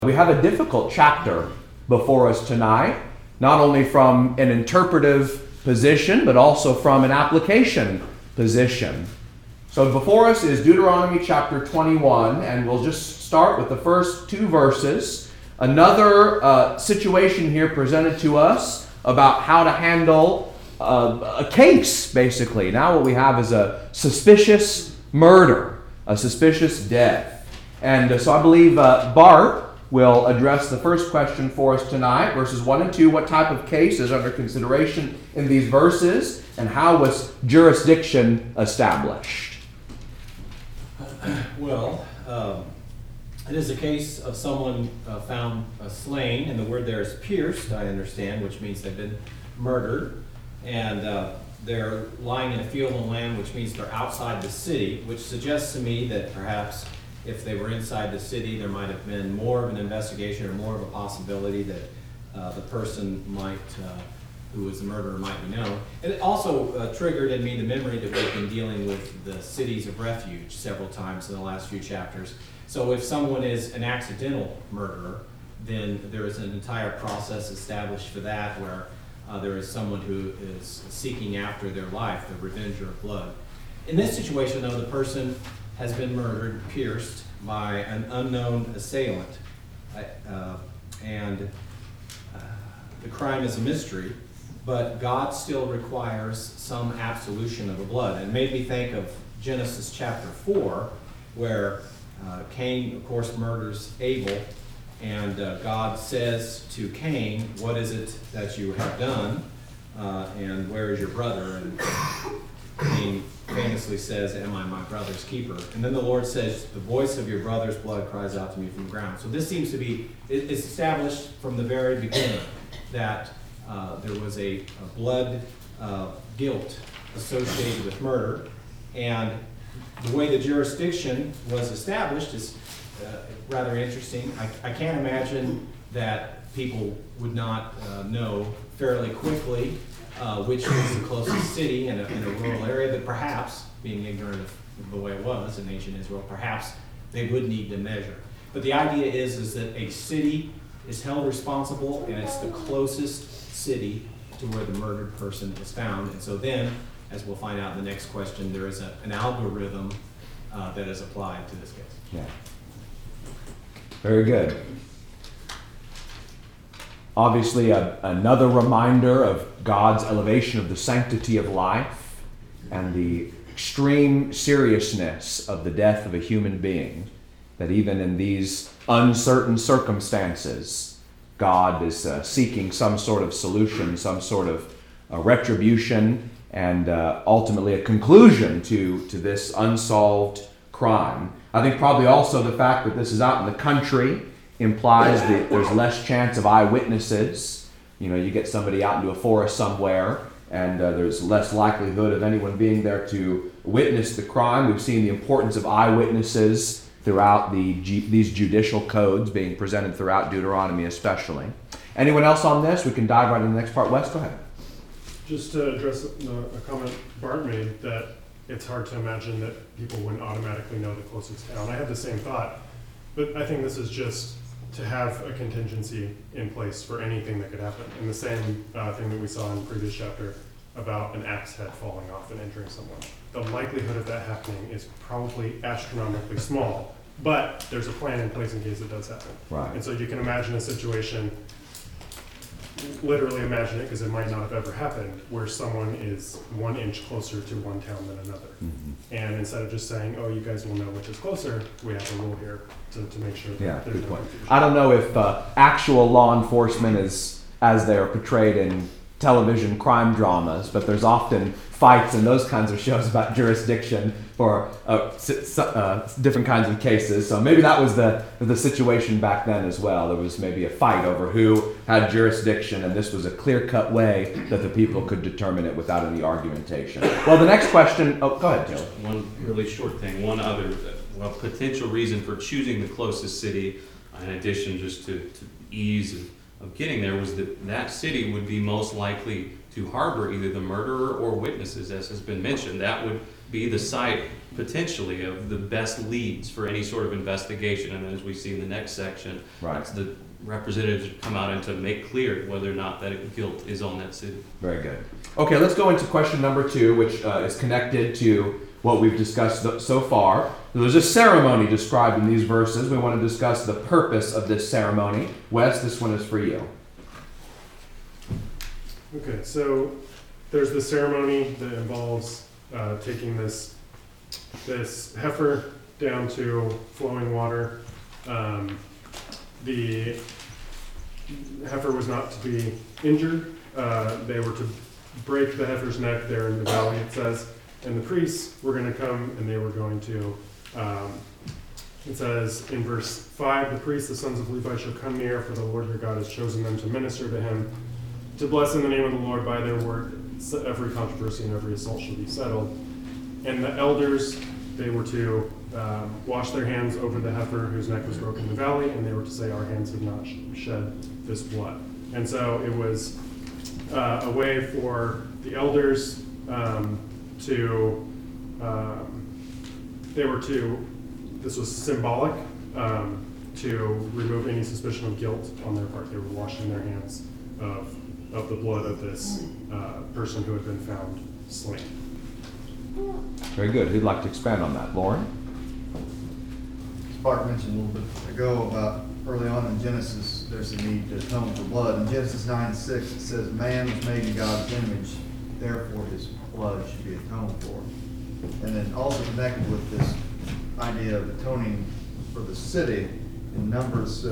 We have a difficult chapter before us tonight, not only from an interpretive position, but also from an application position. So before us is Deuteronomy chapter 21, and we'll just start with the first two verses. Another situation here presented to us about how to handle a case, basically. Now what we have is a suspicious murder, a suspicious death. And so I believe Bart will address the first question for us tonight, verses 1 and 2. What type of case is under consideration in these verses, and how was jurisdiction established? Well, it is a case of someone found slain, and the word there is pierced, I understand, which means they've been murdered, and they're lying in a field and land, which means they're outside the city, which suggests to me that perhaps if they were inside the city, there might have been more of an investigation or more of a possibility that the person might, who was the murderer, might be known. And it also triggered in me the memory that we've been dealing with the cities of refuge several times in the last few chapters. So if someone is an accidental murderer, then there is an entire process established for that, where there is someone who is seeking after their life, the revenger of blood. In this situation, though, the person has been murdered, pierced by an unknown assailant. And the crime is a mystery, but God still requires some absolution of the blood. And it made me think of Genesis chapter 4, where Cain, of course, murders Abel, and God says to Cain, "What is it that you have done? And where is your brother?" And Cain famously says, "Am I my brother's keeper?" And then the Lord says, "The voice of your brother's blood cries out to me from the ground." So this seems to be, it's established from the very beginning that there was a blood guilt associated with murder. And the way the jurisdiction was established is rather interesting. I can't imagine that people would not know fairly quickly which was the closest city in a rural area, but perhaps, being ignorant of the way it was in ancient Israel, perhaps they would need to measure. But the idea is that a city is held responsible, and it's the closest city to where the murdered person is found. And so then, as we'll find out in the next question, there is an algorithm that is applied to this case. Yeah. Very good. Obviously, another reminder of God's elevation of the sanctity of life and the extreme seriousness of the death of a human being, that even in these uncertain circumstances, God is seeking some sort of solution, some sort of retribution, and ultimately a conclusion to this unsolved crime. I think probably also the fact that this is out in the country implies that there's less chance of eyewitnesses. You know, you get somebody out into a forest somewhere, and there's less likelihood of anyone being there to witness the crime. We've seen the importance of eyewitnesses throughout these judicial codes being presented throughout Deuteronomy especially. Anyone else on this? We can dive right into the next part. Wes, go ahead. Just to address a comment Bart made, that it's hard to imagine that people wouldn't automatically know the closest town. I had the same thought, but I think this is just to have a contingency in place for anything that could happen. And the same thing that we saw in the previous chapter about an axe head falling off and injuring someone. The likelihood of that happening is probably astronomically small, but there's a plan in place in case it does happen. Right. And so you can imagine a situation, literally imagine it because it might not have ever happened, where someone is 1 inch closer to one town than another. Mm-hmm. And instead of just saying, "Oh, you guys will know which is closer," we have a rule here to make sure that there's no confusion. I don't know if actual law enforcement is as they are portrayed in television crime dramas, but there's often fights in those kinds of shows about jurisdiction for different kinds of cases. So maybe that was the situation back then as well. There was maybe a fight over who had jurisdiction, and this was a clear-cut way that the people could determine it without any argumentation. Well, the next question. Oh, go ahead, Taylor. One really short thing. One other potential reason for choosing the closest city, in addition just to ease of getting there, was that city would be most likely to harbor either the murderer or witnesses, as has been mentioned. That would be the site potentially of the best leads for any sort of investigation. And as we see in the next section, Right. that's the representatives come out and to make clear whether or not that guilt is on that city. Very good. Okay, let's go into question number 2, which is connected to what we've discussed so far. There's a ceremony described in these verses. We want to discuss the purpose of this ceremony. Wes, this one is for you. Okay, so there's the ceremony that involves taking this heifer down to flowing water. The heifer was not to be injured. They were to break the heifer's neck there in the valley, it says. And the priests were going to come and they were going to, it says in verse 5, the priests, the sons of Levi, shall come near, for the Lord your God has chosen them to minister to him, to bless in the name of the Lord by their word. Every controversy and every assault shall be settled. And the elders, they were to wash their hands over the heifer whose neck was broken in the valley, and they were to say, our hands have not shed this blood. And so it was a way for the elders this was symbolic, to remove any suspicion of guilt on their part. They were washing their hands of the blood of this person who had been found slain. Very good. Who'd like to expand on that? Lauren? Bart mentioned a little bit ago about early on in Genesis, there's a need to atone for blood. In Genesis 9:6, it says, man was made in God's image, therefore his blood should be atoned for. And then also connected with this idea of atoning for the city, in Numbers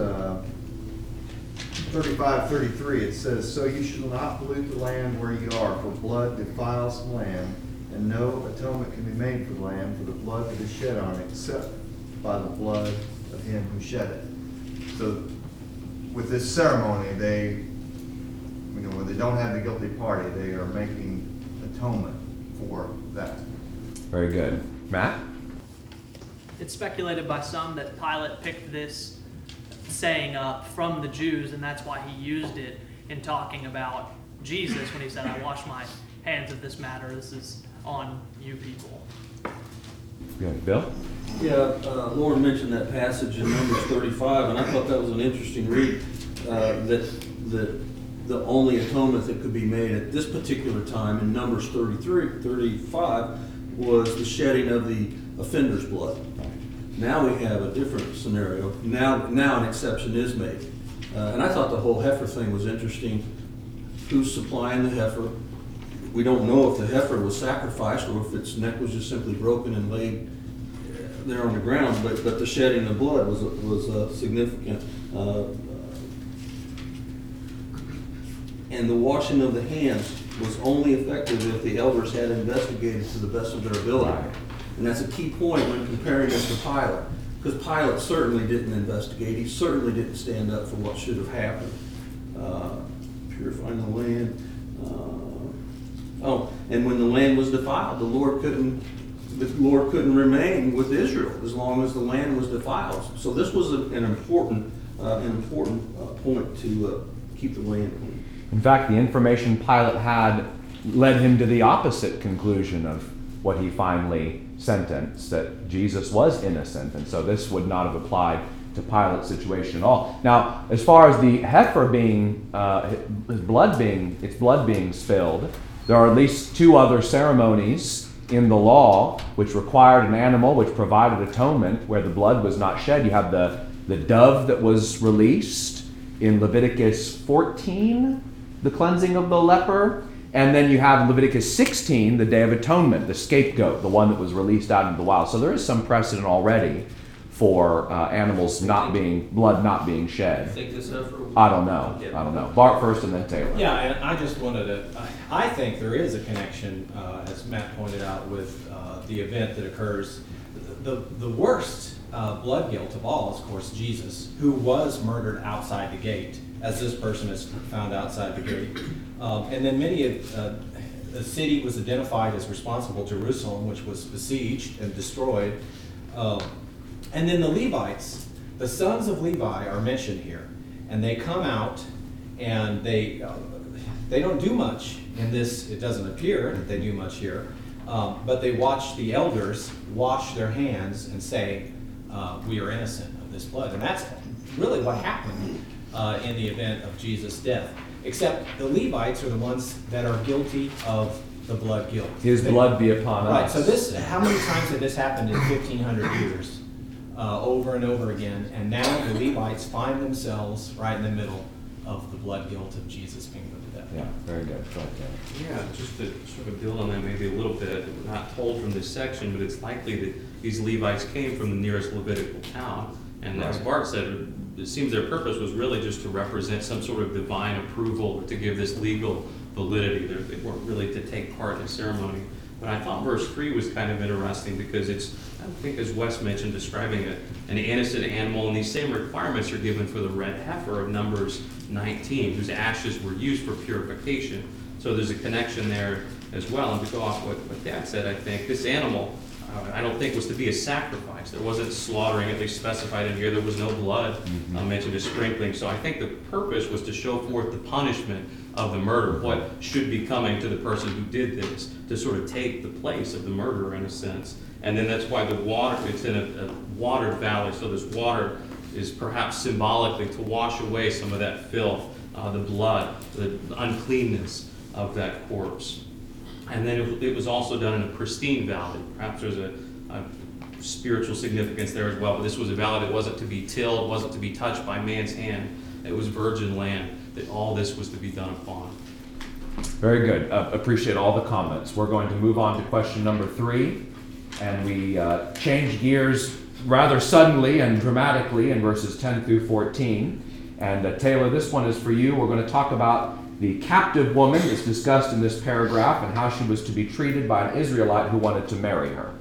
35:33, it says, so you shall not pollute the land where you are, for blood defiles the land, and no atonement can be made for the land for the blood that is shed on it, except by the blood of him who shed it. So with this ceremony, when they don't have the guilty party, they are making atonement for that. Very good. Matt? It's speculated by some that Pilate picked this saying up from the Jews, and that's why he used it in talking about Jesus when he said, I wash my hands of this matter. This is on you people. Good. Bill? Yeah, Lauren mentioned that passage in Numbers 35, and I thought that was an interesting read, that the only atonement that could be made at this particular time in Numbers 35 was the shedding of the offender's blood. Now we have a different scenario. Now an exception is made. And I thought the whole heifer thing was interesting. Who's supplying the heifer? We don't know if the heifer was sacrificed or if its neck was just simply broken and laid there on the ground, but the shedding of blood was significant. And the washing of the hands was only effective if the elders had investigated to the best of their ability. And that's a key point when comparing this to Pilate, because Pilate certainly didn't investigate. He certainly didn't stand up for what should have happened. Purifying the land. And when the land was defiled, the Lord couldn't remain with Israel as long as the land was defiled. So this was an important point to keep the land clean. In fact, the information Pilate had led him to the opposite conclusion of what he finally sentenced, that Jesus was innocent, and so this would not have applied to Pilate's situation at all. Now, as far as the heifer being, its blood being spilled, there are at least 2 other ceremonies in the law which required an animal which provided atonement where the blood was not shed. You have the dove that was released in Leviticus 14, the cleansing of the leper, and then you have Leviticus 16, the Day of Atonement, the scapegoat, the one that was released out into the wild. So there is some precedent already for animals blood not being shed. Think this heifer? I don't know. Bart first and then Taylor. Yeah, and I just wanted to, I think there is a connection, as Matt pointed out, with the event that occurs. The worst blood guilt of all is, of course, Jesus, who was murdered outside the gate, as this person is found outside the gate. And then the city was identified as responsible, Jerusalem, which was besieged and destroyed. And then the Levites, the sons of Levi, are mentioned here. And they come out, and they don't do much in this. It doesn't appear that they do much here. But they watched the elders wash their hands and say, we are innocent of this blood. And that's really what happened in the event of Jesus' death. Except the Levites are the ones that are guilty of the blood guilt. His blood be upon Right, us. so this, how many times had this happened in 1,500 years? Over and over again. And now the Levites find themselves right in the middle of the blood guilt of Jesus being put to death. Yeah, very good. Go ahead, Dan. Yeah, just to sort of build on that maybe a little bit, we're not told from this section, but it's likely that these Levites came from the nearest Levitical town. And as Bart said, it seems their purpose was really just to represent some sort of divine approval, or to give this legal validity. They weren't really to take part in the ceremony. But I thought verse 3 was kind of interesting because it's, I think as Wes mentioned, describing an innocent animal, and these same requirements are given for the red heifer of Numbers 19, whose ashes were used for purification. So there's a connection there as well. And to go off what Dad said, I think this animal, I don't think was to be a sacrifice. There wasn't slaughtering, at least specified in here. There was no blood mentioned as sprinkling. So I think the purpose was to show forth the punishment of the murder, what should be coming to the person who did this, to sort of take the place of the murderer in a sense. And then that's why the water, it's in a watered valley, so this water is perhaps symbolically to wash away some of that filth, the blood, the uncleanness of that corpse. And then it was also done in a pristine valley. Perhaps there's a spiritual significance there as well, but this was a valley that wasn't to be tilled, wasn't to be touched by man's hand. It was virgin land that all this was to be done upon. Very good. Appreciate all the comments. We're going to move on to question number 3, and we change gears rather suddenly and dramatically in verses 10 through 14. And Taylor, this one is for you. We're going to talk about the captive woman that's discussed in this paragraph and how she was to be treated by an Israelite who wanted to marry her.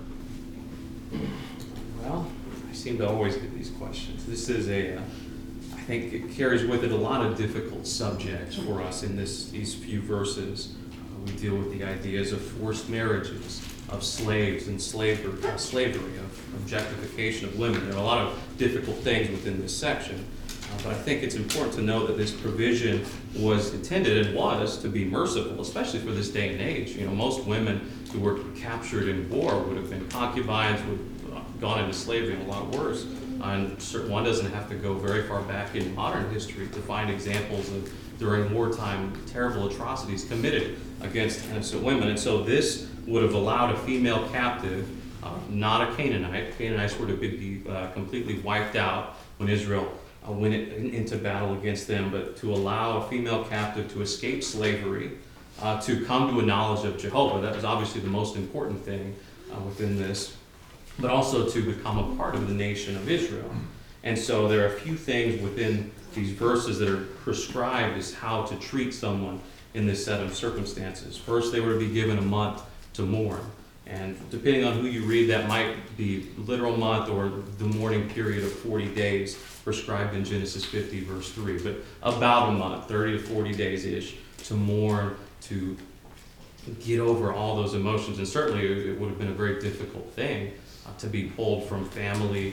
Well, I seem to always get these questions. This is I think it carries with it a lot of difficult subjects for us in these few verses. We deal with the ideas of forced marriages, of slaves and slavery, of objectification of women. There are a lot of difficult things within this section. But I think it's important to know that this provision was intended and was to be merciful, especially for this day and age. You know, most women who were captured in war would have been concubines, would have gone into slavery, and a lot worse. And one doesn't have to go very far back in modern history to find examples of, during wartime, terrible atrocities committed against innocent women. And so this would have allowed a female captive, not a Canaanite. Canaanites were to be completely wiped out when Israel went into battle against them, but to allow a female captive to escape slavery, to come to a knowledge of Jehovah. That was obviously the most important thing within this, but also to become a part of the nation of Israel. And so there are a few things within these verses that are prescribed as how to treat someone in this set of circumstances. First, they were to be given a month to mourn. And depending on who you read, that might be literal month or the mourning period of 40 days prescribed in Genesis 50, verse 3. But about a month, 30 to 40 days-ish, to mourn, to get over all those emotions. And certainly it would have been a very difficult thing to be pulled from family,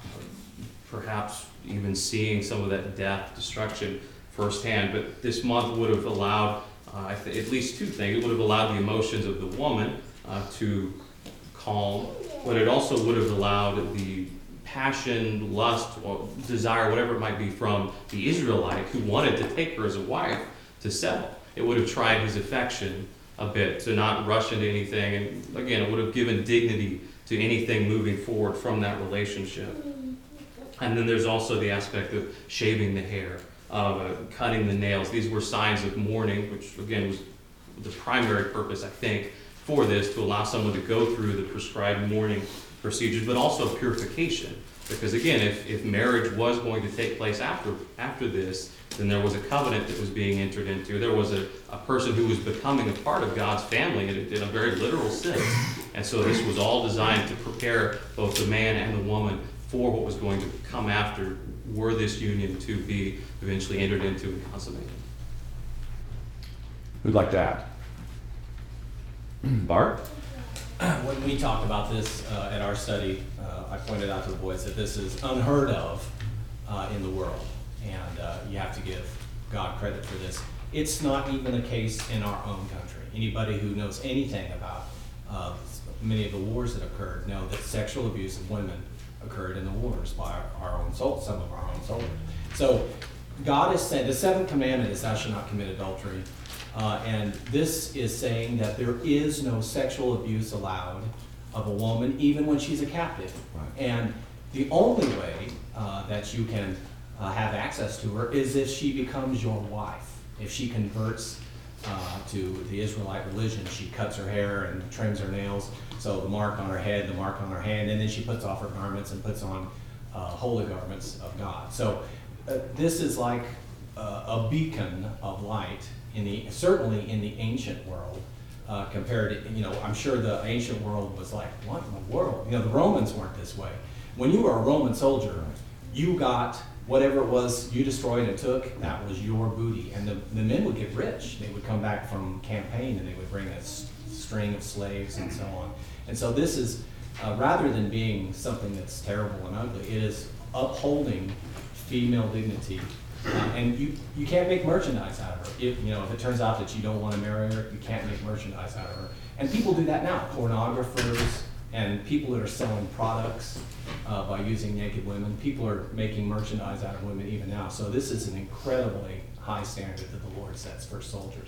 perhaps even seeing some of that death, destruction firsthand. But this month would have allowed at least two things. It would have allowed the emotions of the woman to calm, but it also would have allowed the passion, lust, or desire, whatever it might be, from the Israelite who wanted to take her as a wife to settle. It would have tried his affection a bit, to not rush into anything, and again, it would have given dignity to anything moving forward from that relationship. And then there's also the aspect of shaving the hair, of cutting the nails. These were signs of mourning, which again was the primary purpose, I think, for this, to allow someone to go through the prescribed mourning procedures, but also purification. Because again, if marriage was going to take place after this, then there was a covenant that was being entered into. There was a person who was becoming a part of God's family in a very literal sense. And so this was all designed to prepare both the man and the woman for what was going to come after, were this union to be eventually entered into and consummated. Who'd like to add? Bart? When we talked about this at our study, I pointed out to the boys that this is unheard of in the world, and you have to give God credit for this. It's not even a case in our own country. Anybody who knows anything about many of the wars that occurred know that sexual abuse of women occurred in the wars by our own some of our own soldiers. So God has said, the seventh commandment is thou shalt not commit adultery. And this is saying that there is no sexual abuse allowed of a woman, even when she's a captive. Right. And the only way that you can have access to her is if she becomes your wife. If she converts to the Israelite religion, she cuts her hair and trims her nails, so the mark on her head, the mark on her hand, and then she puts off her garments and puts on holy garments of God. So this is like a beacon of light certainly in the ancient world. Compared to, I'm sure the ancient world was like, what in the world? The Romans weren't this way. When you were a Roman soldier, you got whatever it was you destroyed and took, that was your booty. And the men would get rich. They would come back from campaign and they would bring a string of slaves and so on. And so this is, rather than being something that's terrible and ugly, it is upholding female dignity. And you can't make merchandise out of her. If it turns out that you don't want to marry her, you can't make merchandise out of her. And people do that now. Pornographers and people that are selling products by using naked women. People are making merchandise out of women even now. So this is an incredibly high standard that the Lord sets for soldiers.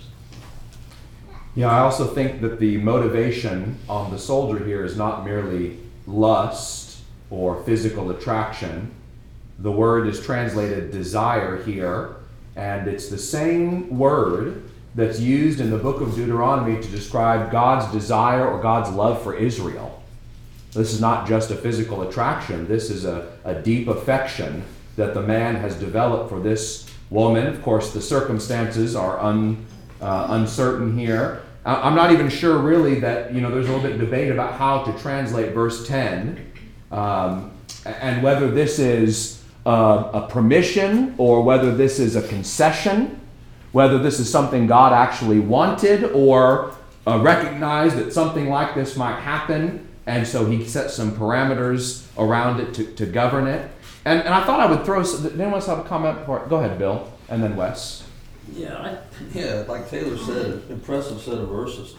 Yeah, I also think that the motivation on the soldier here is not merely lust or physical attraction. The word is translated desire here, and it's the same word that's used in the book of Deuteronomy to describe God's desire or God's love for Israel. This is not just a physical attraction. This is a deep affection that the man has developed for this woman. Of course, the circumstances are uncertain here. I'm not even sure really that, there's a little bit of debate about how to translate verse 10 and whether this is a permission or whether this is a concession, whether this is something God actually wanted or recognized that something like this might happen, and so he set some parameters around it to govern it. And I thought I would throw, did anyone else have a comment before? Go ahead, Bill, and then Wes. Yeah, like Taylor said, impressive set of verses.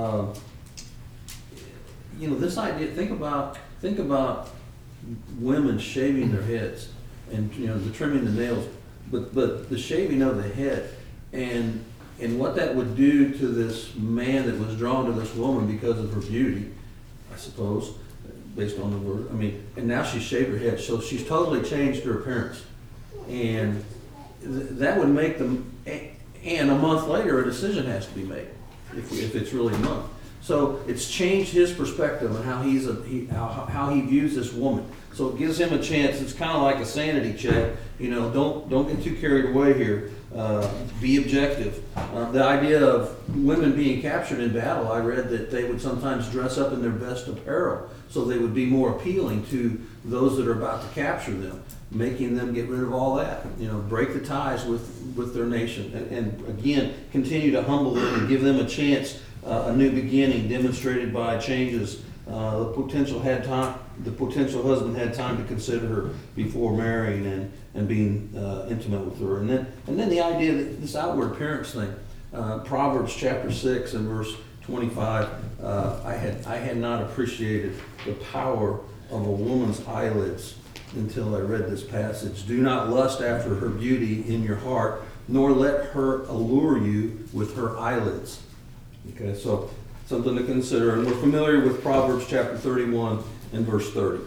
This idea, think about women shaving their heads and the trimming the nails, but the shaving of the head and what that would do to this man that was drawn to this woman because of her beauty, I suppose, based on the word. And now she's shaved her head, so she's totally changed her appearance, and that would make them. And a month later, a decision has to be made if it's really a month. So it's changed his perspective on how how he views this woman. So it gives him a chance. It's kind of like a sanity check. Don't get too carried away here. Be objective. The idea of women being captured in battle, I read that they would sometimes dress up in their best apparel so they would be more appealing to those that are about to capture them, making them get rid of all that. Break the ties with their nation, and again continue to humble them and give them a chance. A new beginning demonstrated by changes. The potential husband had time to consider her before marrying and being intimate with her. And then the idea that this outward appearance thing. Proverbs chapter 6 and verse 25. I had not appreciated the power of a woman's eyelids until I read this passage. Do not lust after her beauty in your heart, nor let her allure you with her eyelids. Okay, so something to consider. And we're familiar with Proverbs chapter 31 and verse 30.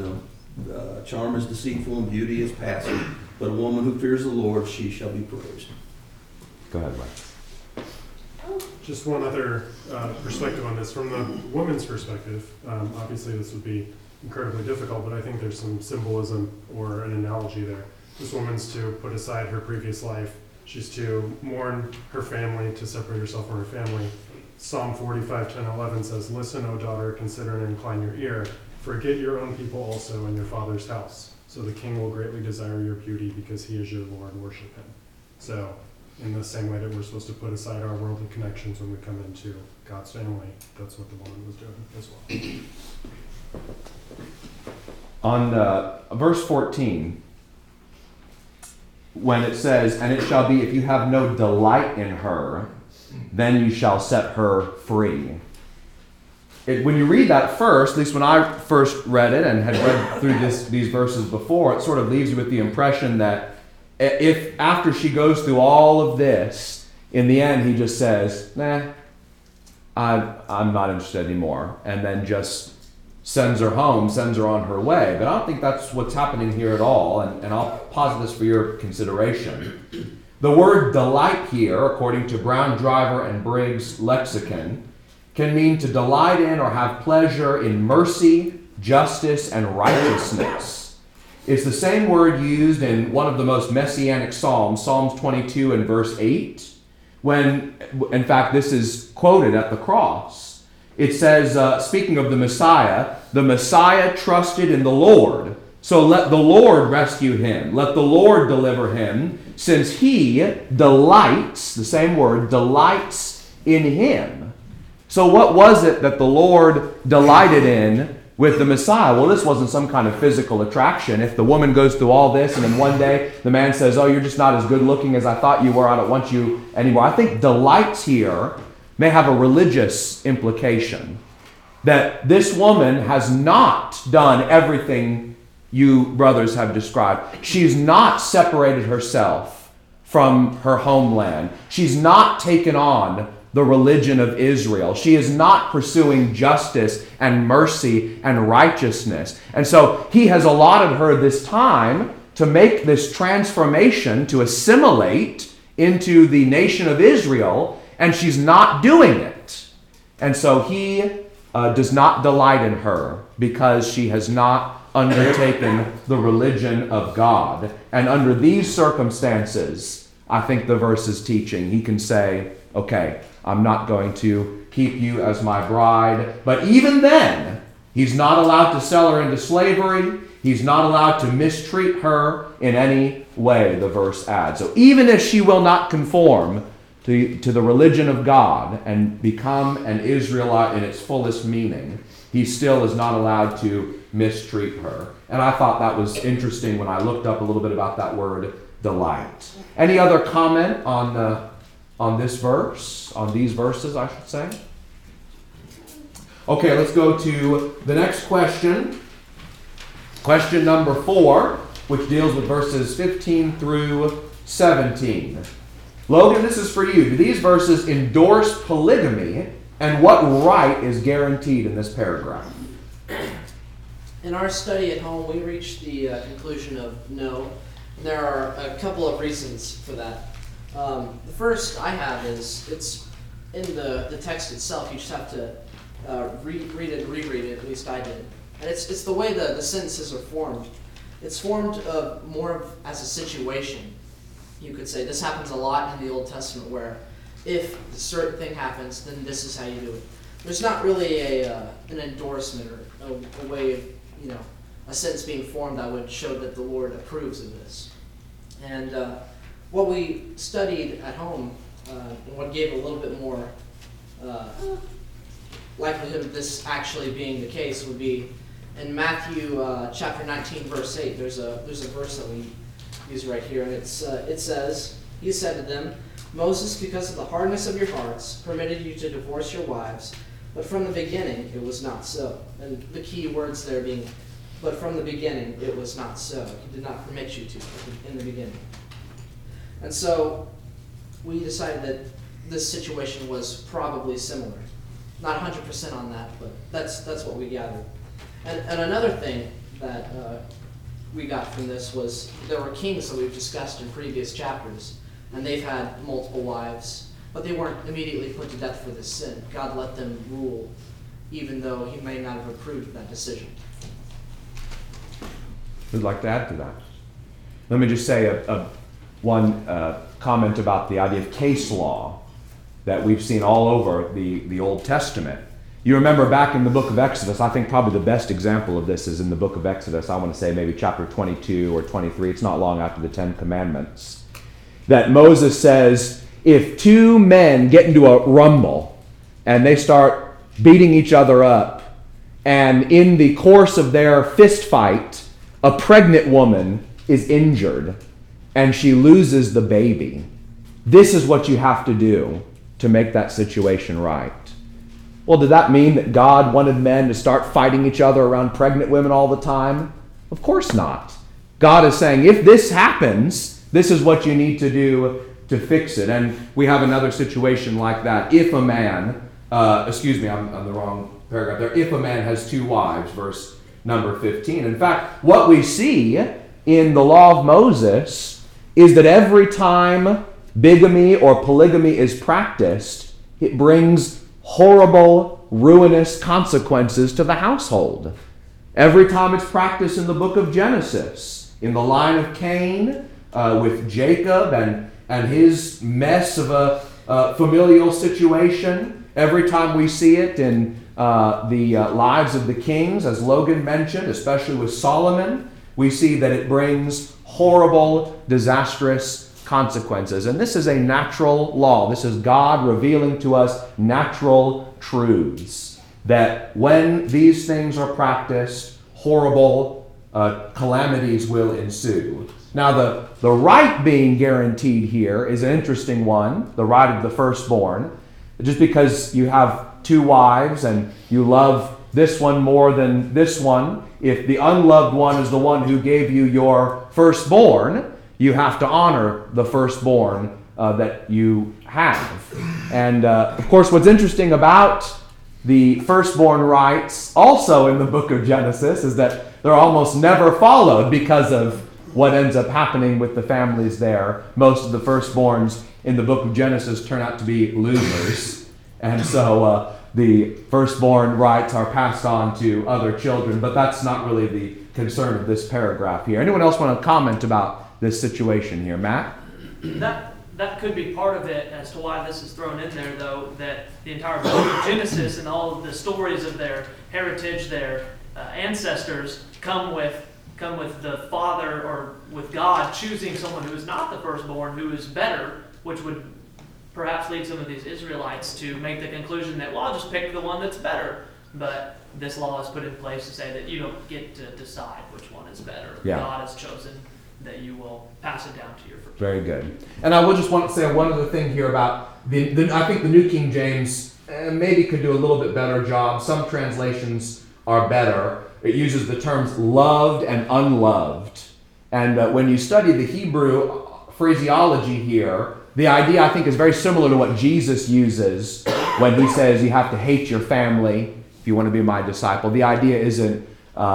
Charm is deceitful and beauty is passing, but a woman who fears the Lord, she shall be praised. Go ahead, Wes. Just one other perspective on this. From the woman's perspective, obviously this would be incredibly difficult, but I think there's some symbolism or an analogy there. This woman's to put aside her previous life. She's to mourn her family, to separate herself from her family. Psalm 45, 10, 11 says, "Listen, O daughter, consider and incline your ear. Forget your own people also in your father's house. So the king will greatly desire your beauty because he is your Lord. Worship him." So in the same way that we're supposed to put aside our worldly connections when we come into God's family, that's what the woman was doing as well. On verse 14, when it says, "And it shall be, if you have no delight in her, then you shall set her free." when you read that first, at least when I first read it and had read through these verses before, it sort of leaves you with the impression that if after she goes through all of this, in the end he just says, nah, I'm not interested anymore, and then just sends her home, sends her on her way. But I don't think that's what's happening here at all, and I'll posit this for your consideration. The word delight here, according to Brown, Driver, and Briggs' lexicon, can mean to delight in or have pleasure in mercy, justice, and righteousness. It's the same word used in one of the most messianic psalms, Psalms 22 and verse 8, when, in fact, this is quoted at the cross. It says, speaking of the Messiah trusted in the Lord. So let the Lord rescue him. Let the Lord deliver him, since he delights, the same word, delights in him. So what was it that the Lord delighted in with the Messiah? Well, this wasn't some kind of physical attraction. If the woman goes through all this and then one day the man says, oh, you're just not as good looking as I thought you were, I don't want you anymore. I think delights here may have a religious implication. That this woman has not done everything you brothers have described. She's not separated herself from her homeland. She's not taken on the religion of Israel. She is not pursuing justice and mercy and righteousness. And so he has allotted her this time to make this transformation, to assimilate into the nation of Israel, and she's not doing it. And so he does not delight in her because she has not undertaken the religion of God. And under these circumstances, I think the verse is teaching. He can say, okay, I'm not going to keep you as my bride. But even then, he's not allowed to sell her into slavery. He's not allowed to mistreat her in any way, the verse adds. So even if she will not conform to the religion of God and become an Israelite in its fullest meaning, he still is not allowed to mistreat her. And I thought that was interesting when I looked up a little bit about that word delight. Any other comment on this verse, on these verses, I should say? Okay, let's go to the next question. Question number 4, which deals with verses 15 through 17. Logan, this is for you. Do these verses endorse polygamy, and what right is guaranteed in this paragraph? In our study at home, we reached the conclusion of no. There are a couple of reasons for that. The first I have is it's in the text itself. You just have to read it and reread it, at least I did. And it's the way the sentences are formed. It's formed more of as a situation. You could say this happens a lot in the Old Testament where if a certain thing happens, then this is how you do it. There's not really an endorsement or a way of, a sentence being formed that would show that the Lord approves of this. And what we studied at home, and what gave a little bit more likelihood of this actually being the case would be in Matthew chapter 19, verse 8. There's a verse that we use right here, and it says, he said to them, Moses, because of the hardness of your hearts, permitted you to divorce your wives, but from the beginning it was not so. And the key words there being, but from the beginning it was not so. He did not permit you to in the beginning. And so we decided that this situation was probably similar. Not 100% on that, but that's what we gathered. And another thing that we got from this was there were kings that we've discussed in previous chapters, and they've had multiple wives, but they weren't immediately put to death for this sin. God let them rule, even though he may not have approved that decision. Who'd like to add to that? Let me just say one comment about the idea of case law that we've seen all over the Old Testament. You remember back in the book of Exodus, I think probably the best example of this is in the book of Exodus. I want to say maybe chapter 22 or 23. It's not long after the Ten Commandments. That Moses says, if two men get into a rumble and they start beating each other up, and in the course of their fist fight, a pregnant woman is injured and she loses the baby, this is what you have to do to make that situation right. Well, did that mean that God wanted men to start fighting each other around pregnant women all the time? Of course not. God is saying, if this happens, this is what you need to do to fix it. And we have another situation like that. If a man, I'm the wrong paragraph there. If a man has 2 wives, verse number 15. In fact, what we see in the law of Moses is that every time bigamy or polygamy is practiced, it brings horrible, ruinous consequences to the household. Every time it's practiced in the book of Genesis, in the line of Cain, with Jacob and his mess of a familial situation, every time we see it in the lives of the kings, as Logan mentioned, especially with Solomon, we see that it brings horrible, disastrous consequences. And this is a natural law. This is God revealing to us natural truths, that when these things are practiced, horrible calamities will ensue. Now, the right being guaranteed here is an interesting one, the right of the firstborn. Just because you have 2 wives and you love this one more than this one, if the unloved one is the one who gave you your firstborn, you have to honor the firstborn that you have. And of course, what's interesting about the firstborn rights also in the book of Genesis is that they're almost never followed because of what ends up happening with the families there. Most of the firstborns in the book of Genesis turn out to be losers. And so the firstborn rights are passed on to other children, but that's not really the concern of this paragraph here. Anyone else want to comment about this situation here? Matt? That could be part of it as to why this is thrown in there, though, that the entire book of Genesis and all of the stories of their heritage, their ancestors, come with the father or with God choosing someone who is not the firstborn, who is better, which would perhaps lead some of these Israelites to make the conclusion that, well, I'll just pick the one that's better. But this law is put in place to say that you don't get to decide which one is better. Yeah. God has chosen that you will pass it down to your first. Very good. And I will just want to say one other thing here about I think the New King James maybe could do a little bit better job. Some translations are better. It uses the terms loved and unloved. And when you study the Hebrew phraseology here, the idea, I think, is very similar to what Jesus uses when he says you have to hate your family if you want to be my disciple. The idea isn't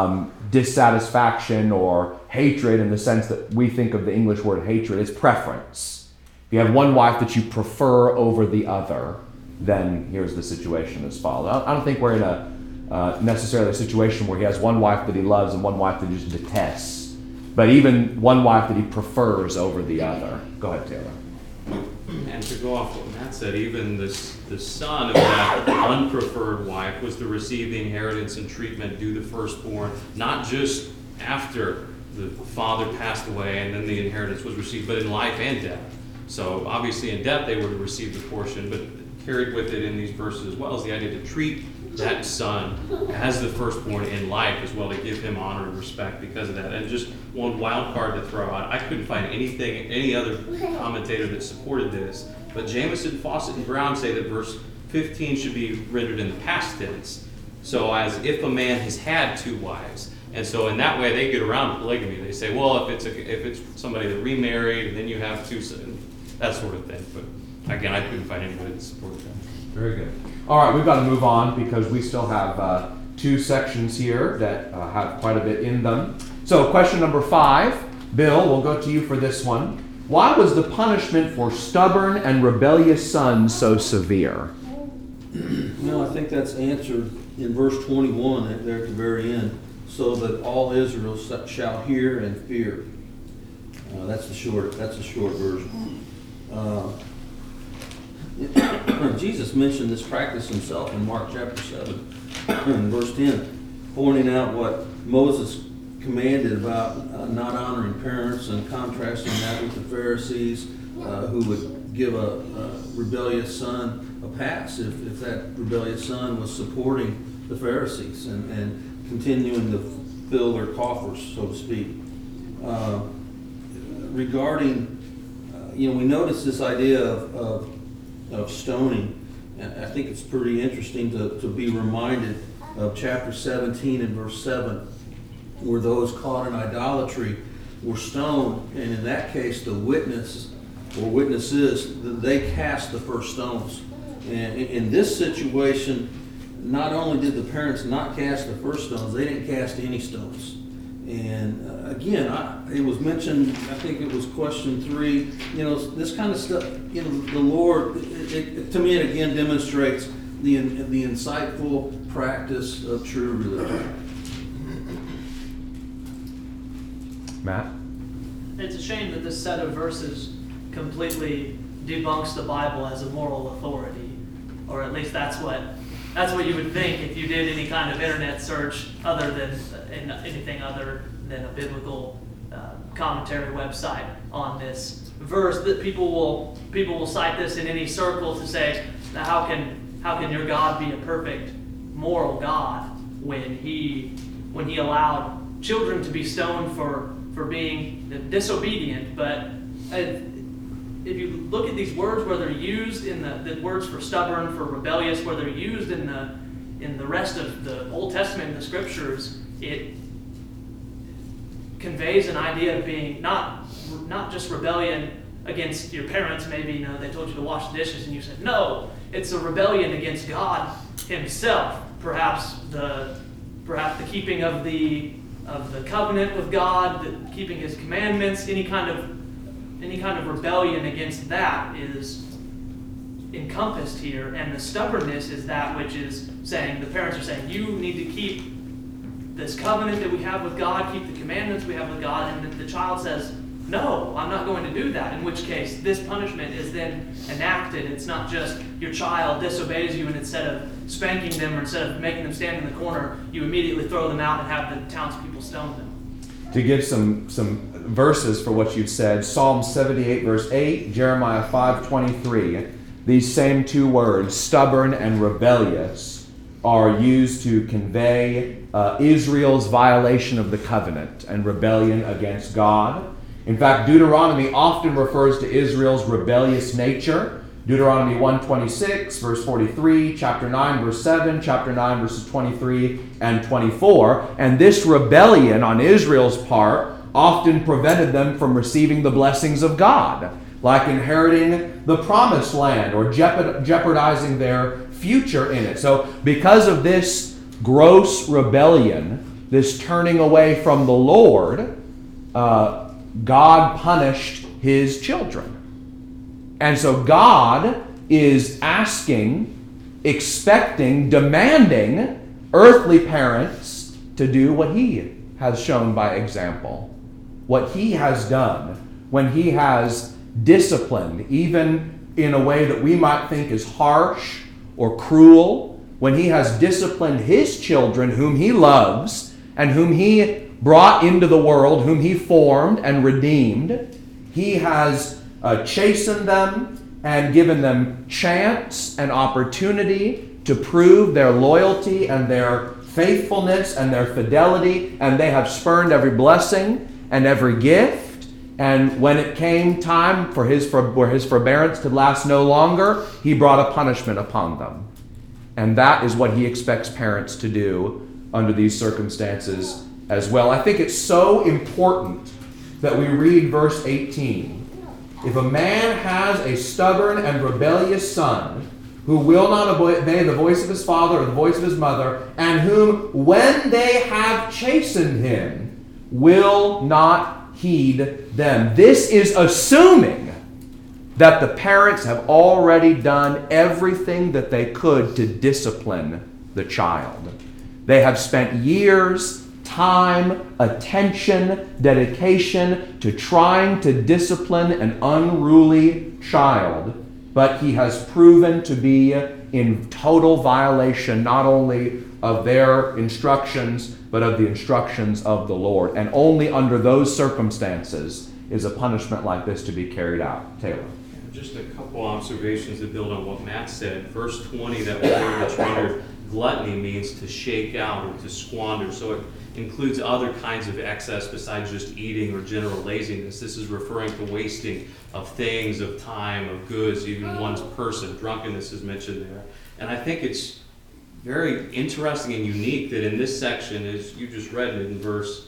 dissatisfaction or hatred in the sense that we think of the English word hatred. It's preference. If you have one wife that you prefer over the other, then here's the situation as follows. I don't think we're in a necessarily a situation where he has one wife that he loves and one wife that he just detests, but even one wife that he prefers over the other. Go ahead, Taylor. And to go off what Matt said, even the son of that unpreferred wife was to receive the inheritance and treatment due to firstborn, not just after the father passed away and then the inheritance was received, but in life and death. So obviously in death they would have received the portion, but carried with it in these verses as well as the idea to treat that son as the firstborn in life as well, to give him honor and respect because of that. And just one wild card to throw out, I couldn't find any other commentator that supported this, but Jamieson, Fawcett, and Brown say that verse 15 should be rendered in the past tense. So as if a man has had 2 wives. And so in that way they get around polygamy. They say, well, if it's somebody that remarried and then you have 2 sons, that sort of thing. But again, I couldn't find anybody that supported that. Very good. All right, we've got to move on because we still have 2 sections here that have quite a bit in them. So question number 5, Bill, we'll go to you for this one. Why was the punishment for stubborn and rebellious sons so severe? No, I think that's answered in verse 21 there at the very end. So that all Israel shall hear and fear. That's the short version. Jesus mentioned this practice himself in Mark chapter 7, verse 10, pointing out what Moses commanded about not honoring parents and contrasting that with the Pharisees who would give a rebellious son a pass if that rebellious son was supporting the Pharisees and continuing to fill their coffers, so to speak. Regarding, we notice this idea of stoning, I think it's pretty interesting to be reminded of chapter 17 and verse 7, where those caught in idolatry were stoned, and in that case the witnesses, they cast the first stones. And in this situation, not only did the parents not cast the first stones, they didn't cast any stones. And again, it was mentioned, I think it was question 3, this kind of stuff, the Lord, to me it again demonstrates the insightful practice of true religion. Matt? It's a shame that this set of verses completely debunks the Bible as a moral authority, or at least that's what you would think if you did any kind of internet search other than anything other than a biblical commentary website on this verse. That people will cite this in any circle to say, how can your God be a perfect moral God when he allowed children to be stoned for being disobedient? But if you look at these words, where they're used in the words for stubborn, for rebellious, where they're used in the rest of the Old Testament and the Scriptures, it conveys an idea of being not just rebellion against your parents. Maybe they told you to wash the dishes and you said no. It's a rebellion against God Himself. Perhaps the keeping of the covenant with God, the keeping His commandments, any kind of rebellion against that is encompassed here, and the stubbornness is that which is saying, the parents are saying, you need to keep this covenant that we have with God, keep the commandments we have with God, and the child says, no, I'm not going to do that, in which case this punishment is then enacted. It's not just your child disobeys you, and instead of spanking them or instead of making them stand in the corner, you immediately throw them out and have the townspeople stone them. To give some verses for what you've said, Psalm 78 verse 8, Jeremiah 5:23, these same two words, stubborn and rebellious, are used to convey Israel's violation of the covenant and rebellion against God. In fact, Deuteronomy often refers to Israel's rebellious nature. Deuteronomy 1:26, verse 43, chapter 9, verse 7, chapter 9, verses 23 and 24. And this rebellion on Israel's part often prevented them from receiving the blessings of God, like inheriting the promised land or jeopardizing their future in it. So because of this gross rebellion, this turning away from the Lord, God punished His children. And so God is asking, expecting, demanding earthly parents to do what He has shown by example. What He has done when He has disciplined, even in a way that we might think is harsh or cruel, when He has disciplined His children whom He loves and whom He brought into the world, whom He formed and redeemed, He has chastened them and given them chance and opportunity to prove their loyalty and their faithfulness and their fidelity, and they have spurned every blessing and every gift. And when it came time for His forbearance to last no longer, He brought a punishment upon them. And that is what He expects parents to do under these circumstances as well. I think it's so important that we read verse 18. If a man has a stubborn and rebellious son, who will not obey the voice of his father or the voice of his mother, and whom, when they have chastened him, will not heed them. This is assuming that the parents have already done everything that they could to discipline the child. They have spent years, time, attention, dedication to trying to discipline an unruly child, but he has proven to be in total violation not only of their instructions, but of the instructions of the Lord. And only under those circumstances is a punishment like this to be carried out. Taylor. Just a couple observations to build on what Matt said. Verse 20, that word that's rendered gluttony means to shake out or to squander. So it includes other kinds of excess besides just eating or general laziness. This is referring to wasting of things, of time, of goods, even one's person. Drunkenness is mentioned there. And I think it's very interesting and unique that in this section, as you just read it in verse,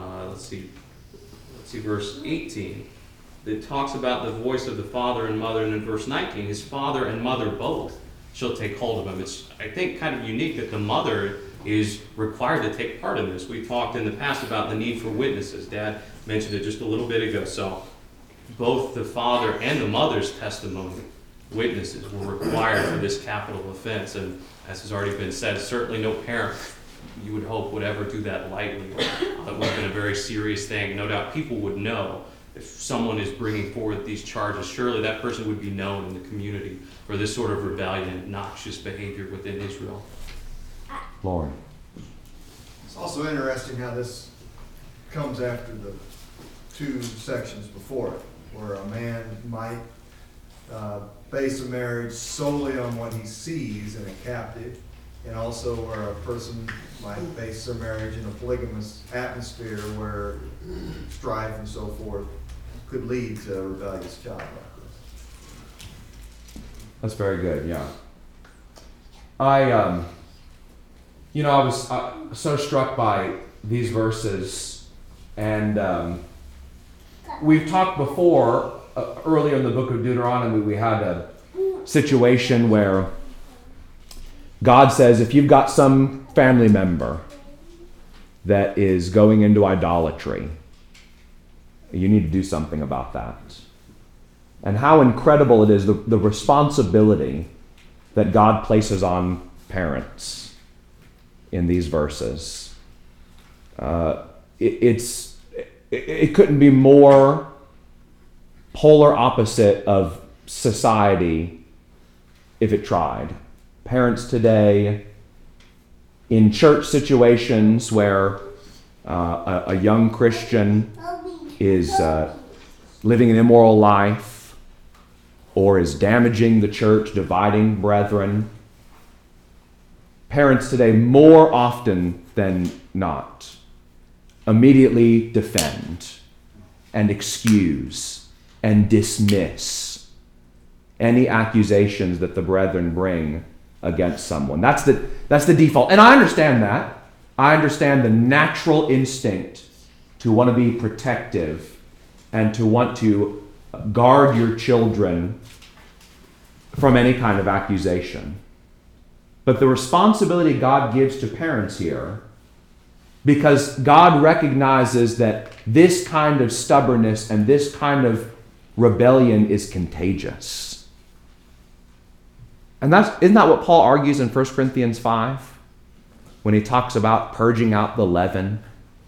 verse 18, that talks about the voice of the father and mother, and in verse 19, his father and mother both shall take hold of him. It's, I think, kind of unique that the mother is required to take part in this. We talked in the past about the need for witnesses. Dad mentioned it just a little bit ago. So both the father and the mother's testimony, witnesses, were required for this capital offense. And as has already been said, certainly no parent, you would hope, would ever do that lightly. It would have been a very serious thing. No doubt people would know if someone is bringing forward these charges. Surely that person would be known in the community for this sort of rebellion and noxious behavior within Israel. Lauren. It's also interesting how this comes after the two sections before it, where a man might base a marriage solely on what he sees in a captive, and also where a person might base their marriage in a polygamous atmosphere where strife and so forth could lead to a rebellious child like this. That's very good, yeah. I was so struck by these verses, and we've talked before, earlier in the book of Deuteronomy, we had a situation where God says, if you've got some family member that is going into idolatry, you need to do something about that. And how incredible it is, the responsibility that God places on parents in these verses. It couldn't be more polar opposite of society if it tried. Parents today, in church situations where a young Christian is living an immoral life or is damaging the church, dividing brethren, parents today, more often than not, immediately defend and excuse and dismiss any accusations that the brethren bring against someone. That's the default. And I understand that. I understand the natural instinct to want to be protective and to want to guard your children from any kind of accusation. But the responsibility God gives to parents here, because God recognizes that this kind of stubbornness and this kind of rebellion is contagious. And isn't that what Paul argues in 1 Corinthians 5 when he talks about purging out the leaven?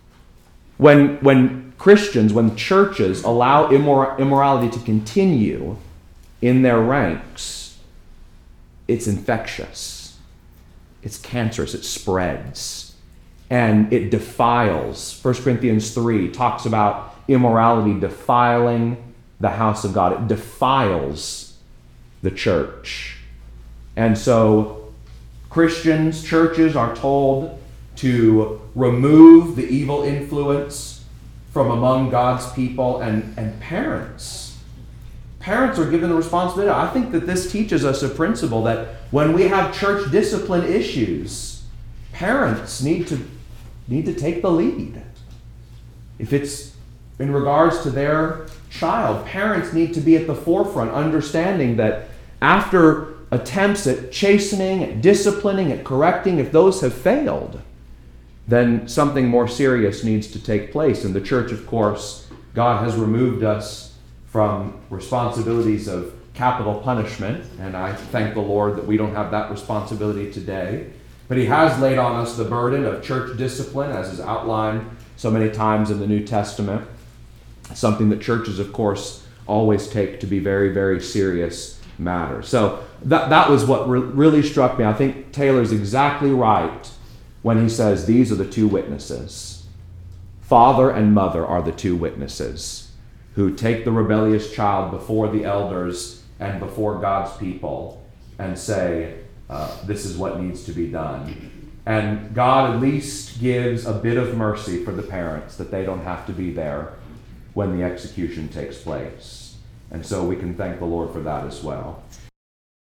When Christians, when churches allow immorality to continue in their ranks, it's infectious, it's cancerous, it spreads, and it defiles. 1 Corinthians 3 talks about immorality defiling the house of God. It defiles the church. And so Christians, churches are told to remove the evil influence from among God's people, and parents are given the responsibility. I think that this teaches us a principle that when we have church discipline issues, parents need to take the lead. If it's in regards to their child, parents need to be at the forefront, understanding that after attempts at chastening, at disciplining, at correcting, if those have failed, then something more serious needs to take place. In the church, of course, God has removed us from responsibilities of capital punishment, and I thank the Lord that we don't have that responsibility today. But He has laid on us the burden of church discipline, as is outlined so many times in the New Testament, something that churches, of course, always take to be very, very serious matter. So that was what really struck me. I think Taylor's exactly right when he says these are the two witnesses. Father and mother are the two witnesses who take the rebellious child before the elders and before God's people and say, this is what needs to be done. And God at least gives a bit of mercy for the parents that they don't have to be there when the execution takes place. And so we can thank the Lord for that as well.